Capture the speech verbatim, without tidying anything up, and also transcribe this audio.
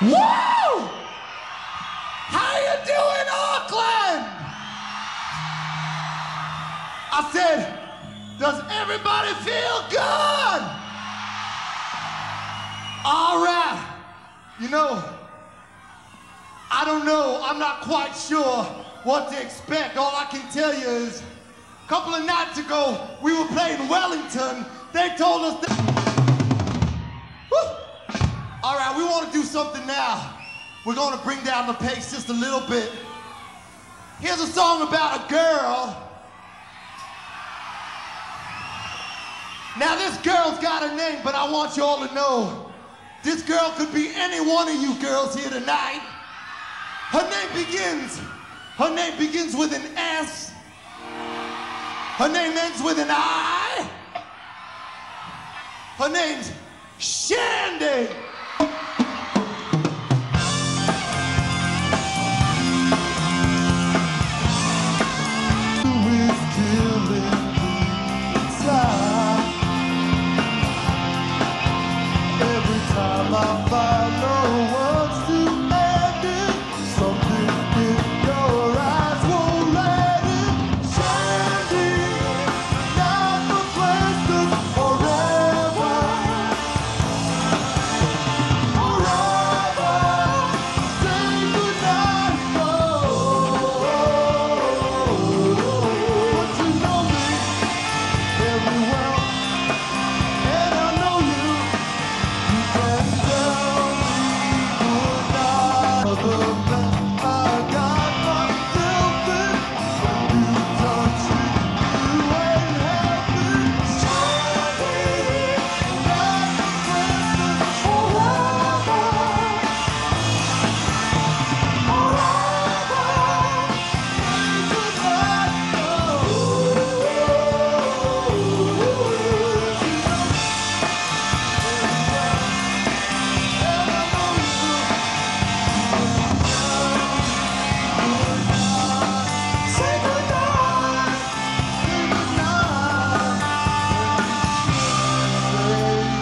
Woo! How you doing, Auckland? I said, does everybody feel good? All right. You know, I don't know. I'm not quite sure what to expect. All I can tell you is, a couple of nights ago, we were playing Wellington. They told us that... Woo! All right, we want to do something now. We're going to bring down the pace just a little bit. Here's a song about a girl. Now, this girl's got a name, but I want you all to know, this girl could be any one of you girls here tonight. Her name begins, her name begins with an S. Her name ends with an I. Her name's Shandy. Every time I find